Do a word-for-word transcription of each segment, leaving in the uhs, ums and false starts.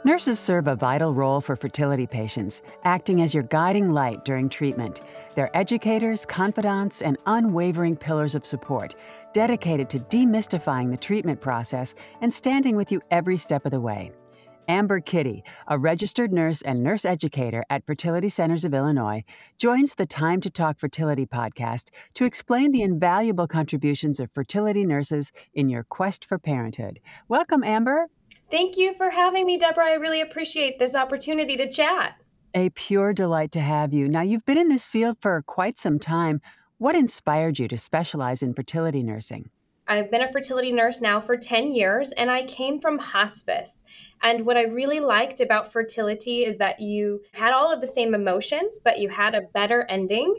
Nurses serve a vital role for fertility patients, acting as your guiding light during treatment. They're educators, confidants, and unwavering pillars of support, dedicated to demystifying the treatment process and standing with you every step of the way. Amber Kitty, a registered nurse and nurse educator at Fertility Centers of Illinois, joins the Time to Talk Fertility podcast to explain the invaluable contributions of fertility nurses in your quest for parenthood. Welcome, Amber. Thank you for having me, Deborah. I really appreciate this opportunity to chat. A pure delight to have you. Now, you've been in this field for quite some time. What inspired you to specialize in fertility nursing? I've been a fertility nurse now for ten years, and I came from hospice. And what I really liked about fertility is that you had all of the same emotions, but you had a better ending.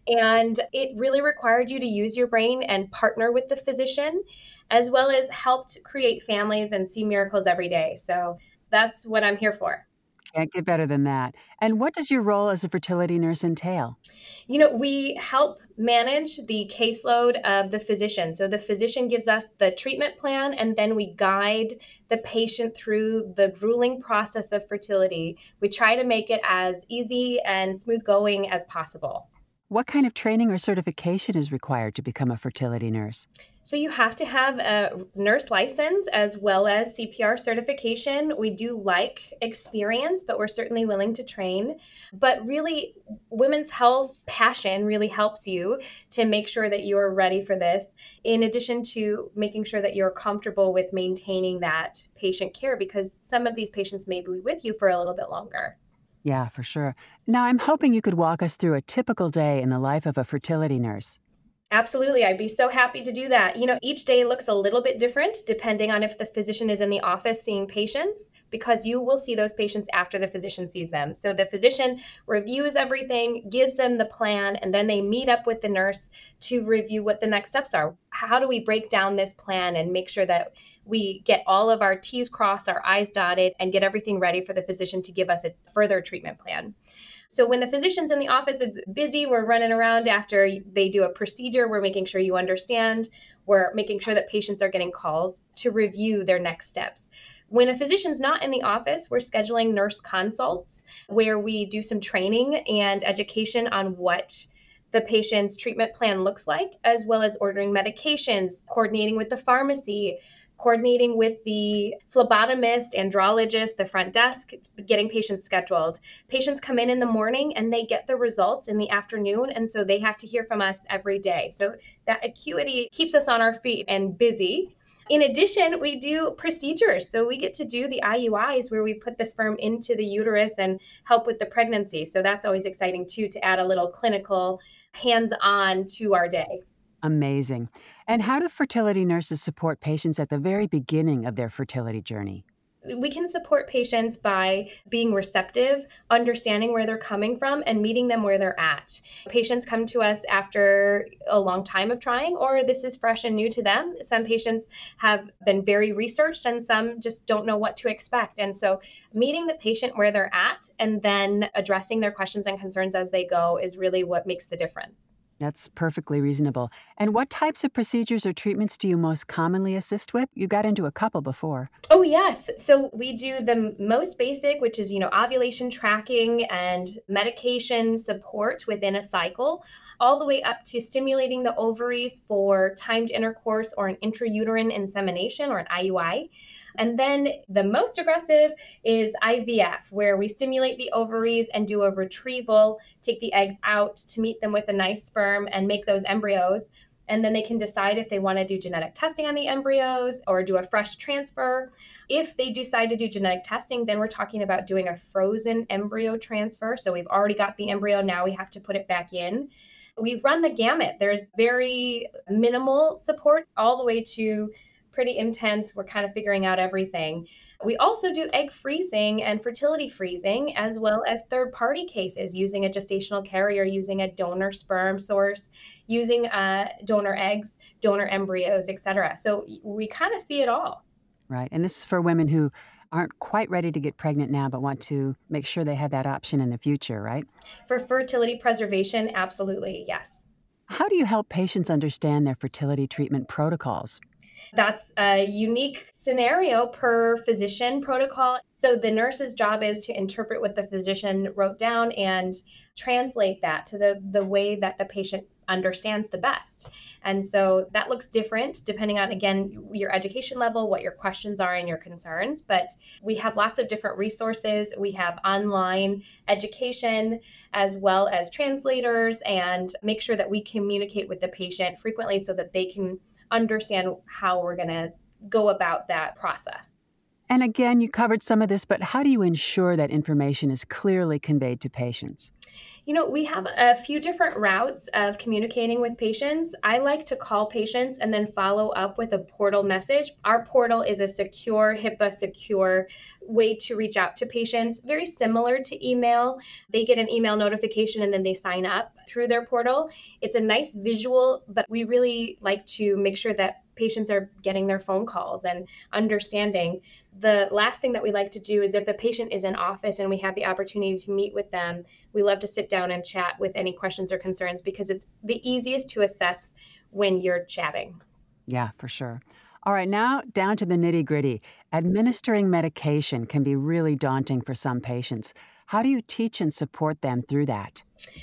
And it really required you to use your brain and partner with the physician, as well as helped create families and see miracles every day. So that's what I'm here for. Can't get better than that. And what does your role as a fertility nurse entail? You know, we help manage the caseload of the physician. So the physician gives us the treatment plan, and then we guide the patient through the grueling process of fertility. We try to make it as easy and smooth going as possible. What kind of training or certification is required to become a fertility nurse? So you have to have a nurse license as well as C P R certification. We do like experience, but we're certainly willing to train. But really, women's health passion really helps you to make sure that you're ready for this, in addition to making sure that you're comfortable with maintaining that patient care, because some of these patients may be with you for a little bit longer. Yeah, for sure. Now, I'm hoping you could walk us through a typical day in the life of a fertility nurse. Absolutely. I'd be so happy to do that. You know, each day looks a little bit different depending on if the physician is in the office seeing patients, because you will see those patients after the physician sees them. So the physician reviews everything, gives them the plan, and then they meet up with the nurse to review what the next steps are. How do we break down this plan and make sure that we get all of our T's crossed, our I's dotted, and get everything ready for the physician to give us a further treatment plan? So when the physician's in the office, it's busy. We're running around after they do a procedure. We're making sure you understand. We're making sure that patients are getting calls to review their next steps. When a physician's not in the office, we're scheduling nurse consults where we do some training and education on what the patient's treatment plan looks like, as well as ordering medications, coordinating with the pharmacy, coordinating with the phlebotomist, andrologist, the front desk, getting patients scheduled. Patients come in in the morning and they get the results in the afternoon. And so they have to hear from us every day. So that acuity keeps us on our feet and busy. In addition, we do procedures. So we get to do the I U Is where we put the sperm into the uterus and help with the pregnancy. So that's always exciting too, to add a little clinical hands-on to our day. Amazing. And how do fertility nurses support patients at the very beginning of their fertility journey? We can support patients by being receptive, understanding where they're coming from, and meeting them where they're at. Patients come to us after a long time of trying, or this is fresh and new to them. Some patients have been very researched, and some just don't know what to expect. And so meeting the patient where they're at and then addressing their questions and concerns as they go is really what makes the difference. That's perfectly reasonable. And what types of procedures or treatments do you most commonly assist with? You got into a couple before. Oh, yes. So we do the most basic, which is, you know, ovulation tracking and medication support within a cycle, all the way up to stimulating the ovaries for timed intercourse or an intrauterine insemination or an I U I. And then the most aggressive is I V F, where we stimulate the ovaries and do a retrieval, take the eggs out to meet them with a nice sperm and make those embryos. And then they can decide if they want to do genetic testing on the embryos or do a fresh transfer. If they decide to do genetic testing, then we're talking about doing a frozen embryo transfer. So we've already got the embryo, now we have to put it back in. We run the gamut. There's very minimal support all the way to pretty intense. We're kind of figuring out everything. We also do egg freezing and fertility freezing, as well as third-party cases using a gestational carrier, using a donor sperm source, using uh, donor eggs, donor embryos, et cetera. So we kind of see it all. Right. And this is for women who aren't quite ready to get pregnant now, but want to make sure they have that option in the future, right? For fertility preservation, absolutely, yes. How do you help patients understand their fertility treatment protocols? That's a unique scenario per physician protocol. So the nurse's job is to interpret what the physician wrote down and translate that to the, the way that the patient understands the best. And so that looks different depending on, again, your education level, what your questions are and your concerns. But we have lots of different resources. We have online education as well as translators, and make sure that we communicate with the patient frequently so that they can understand how we're going to go about that process. And again, you covered some of this, but how do you ensure that information is clearly conveyed to patients? You know, we have a few different routes of communicating with patients. I like to call patients and then follow up with a portal message. Our portal is a secure, HIPAA secure way to reach out to patients, very similar to email. They get an email notification and then they sign up through their portal. It's a nice visual, but we really like to make sure that patients are getting their phone calls and understanding. The last thing that we like to do is if a patient is in office and we have the opportunity to meet with them, we love to sit down and chat with any questions or concerns because it's the easiest to assess when you're chatting. Yeah, for sure. All right, now down to the nitty gritty. Administering medication can be really daunting for some patients. How do you teach and support them through that?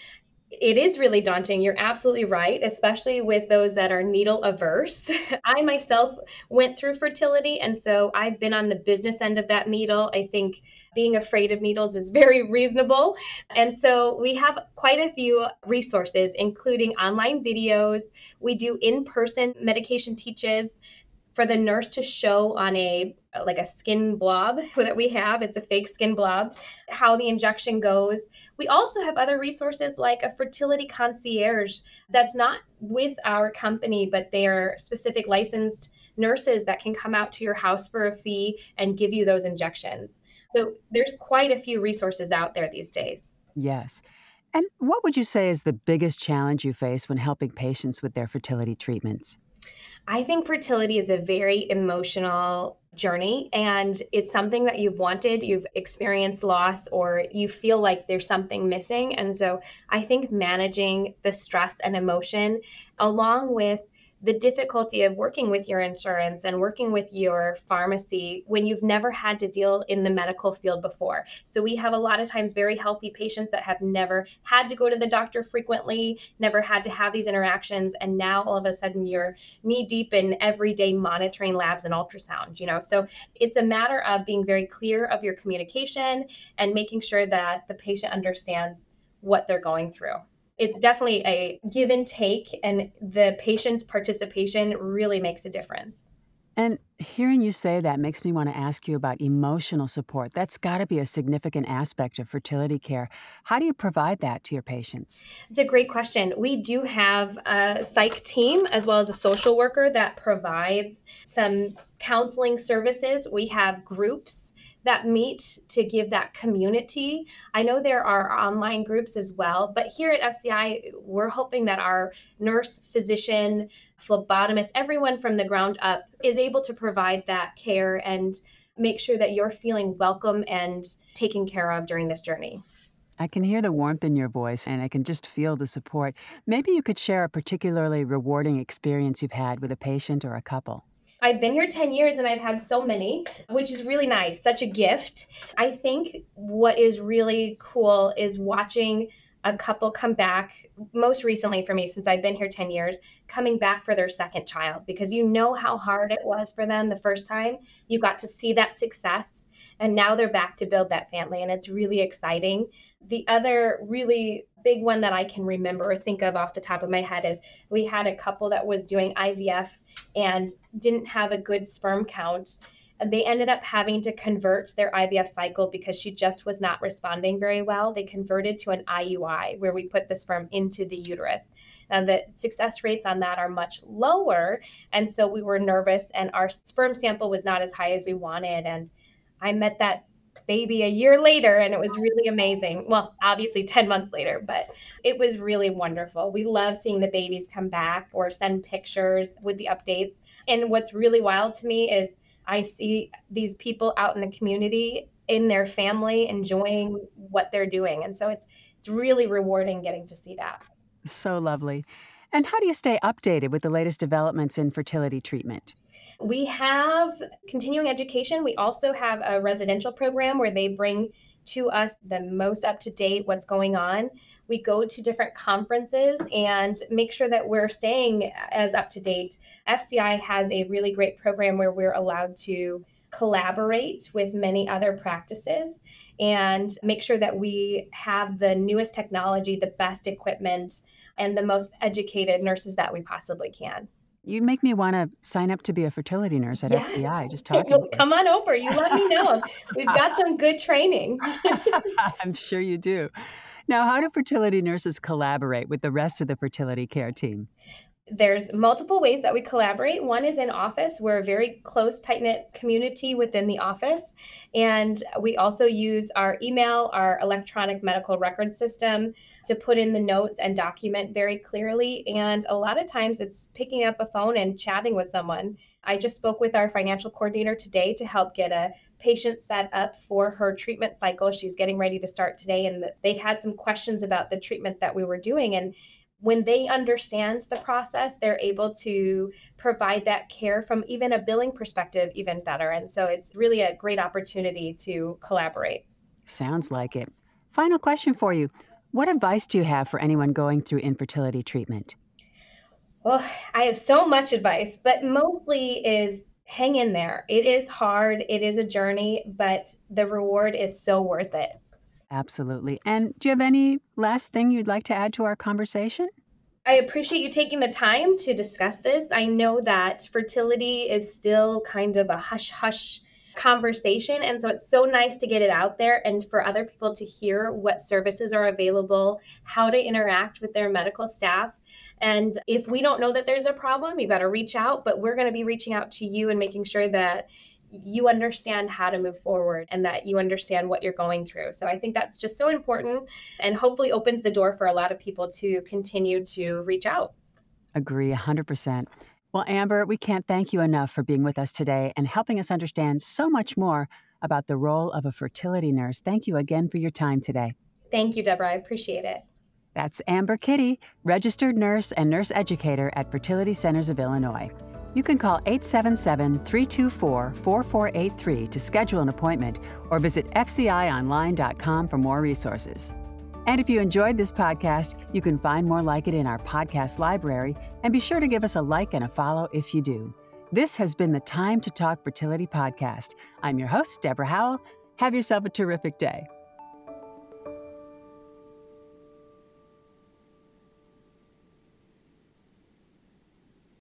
It is really daunting. You're absolutely right, especially with those that are needle averse. I myself went through fertility, and so I've been on the business end of that needle. I think being afraid of needles is very reasonable. And so we have quite a few resources, including online videos. We do in person medication teaches for the nurse to show on a like a skin blob that we have. It's a fake skin blob, how the injection goes. We also have other resources like a fertility concierge that's not with our company, but they are specific licensed nurses that can come out to your house for a fee and give you those injections. So there's quite a few resources out there these days. Yes. And what would you say is the biggest challenge you face when helping patients with their fertility treatments? I think fertility is a very emotional journey, and it's something that you've wanted, you've experienced loss, or you feel like there's something missing. And so I think managing the stress and emotion, along with the difficulty of working with your insurance and working with your pharmacy when you've never had to deal in the medical field before. So we have a lot of times very healthy patients that have never had to go to the doctor frequently, never had to have these interactions, and now all of a sudden you're knee deep in everyday monitoring labs and ultrasound, you know. So it's a matter of being very clear of your communication and making sure that the patient understands what they're going through. It's definitely a give and take, and the patient's participation really makes a difference. And hearing you say that makes me want to ask you about emotional support. That's got to be a significant aspect of fertility care. How do you provide that to your patients? It's a great question. We do have a psych team as well as a social worker that provides some counseling services. We have groups that meet to give that community. I know there are online groups as well, but here at F C I, we're hoping that our nurse, physician, phlebotomist, everyone from the ground up is able to provide that care and make sure that you're feeling welcome and taken care of during this journey. I can hear the warmth in your voice and I can just feel the support. Maybe you could share a particularly rewarding experience you've had with a patient or a couple. I've been here ten years and I've had so many, which is really nice, such a gift. I think what is really cool is watching a couple come back, most recently for me, since I've been here ten years, coming back for their second child, because you know how hard it was for them the first time. You got to see that success, and now they're back to build that family, and it's really exciting. The other really big one that I can remember or think of off the top of my head is we had a couple that was doing I V F and didn't have a good sperm count. And they ended up having to convert their I V F cycle because she just was not responding very well. They converted to an I U I, where we put the sperm into the uterus. Now, the success rates on that are much lower. And so we were nervous, and our sperm sample was not as high as we wanted. And I met that baby a year later, and it was really amazing. Well, obviously ten months later, but it was really wonderful. We love seeing the babies come back or send pictures with the updates. And what's really wild to me is I see these people out in the community in their family enjoying what they're doing. And so it's it's really rewarding getting to see that. So lovely. And how do you stay updated with the latest developments in fertility treatment? We have continuing education. We also have a residential program where they bring to us the most up-to-date what's going on. We go to different conferences and make sure that we're staying as up-to-date. F C I has a really great program where we're allowed to collaborate with many other practices and make sure that we have the newest technology, the best equipment, and the most educated nurses that we possibly can. You make me want to sign up to be a fertility nurse at Yeah. F C I, just talking Well, to come on over. You let me know. We've you. got some good training. I'm sure you do. Now, how do fertility nurses collaborate with the rest of the fertility care team? There's multiple ways that we collaborate. One is in office. We're a very close, tight-knit community within the office. And we also use our email, our electronic medical record system to put in the notes and document very clearly. And a lot of times it's picking up a phone and chatting with someone. I just spoke with our financial coordinator today to help get a patient set up for her treatment cycle. She's getting ready to start today, and they had some questions about the treatment that we were doing. And when they understand the process, they're able to provide that care from even a billing perspective even better. And so it's really a great opportunity to collaborate. Sounds like it. Final question for you. What advice do you have for anyone going through infertility treatment? Well, I have so much advice, but mostly is hang in there. It is hard, it is a journey, but the reward is so worth it. Absolutely. And do you have any last thing you'd like to add to our conversation? I appreciate you taking the time to discuss this. I know that fertility is still kind of a hush hush conversation. And so it's so nice to get it out there and for other people to hear what services are available, how to interact with their medical staff. And if we don't know that there's a problem, you've got to reach out, but we're going to be reaching out to you and making sure that you understand how to move forward and that you understand what you're going through. So I think that's just so important and hopefully opens the door for a lot of people to continue to reach out. Agree one hundred percent. Well, Amber, we can't thank you enough for being with us today and helping us understand so much more about the role of a fertility nurse. Thank you again for your time today. Thank you, Deborah. I appreciate it. That's Amber Kitty, registered nurse and nurse educator at Fertility Centers of Illinois. You can call eight seven seven, three two four, four four eight three to schedule an appointment or visit f c i online dot com for more resources. And if you enjoyed this podcast, you can find more like it in our podcast library, and be sure to give us a like and a follow if you do. This has been the Time to Talk Fertility podcast. I'm your host, Deborah Howell. Have yourself a terrific day.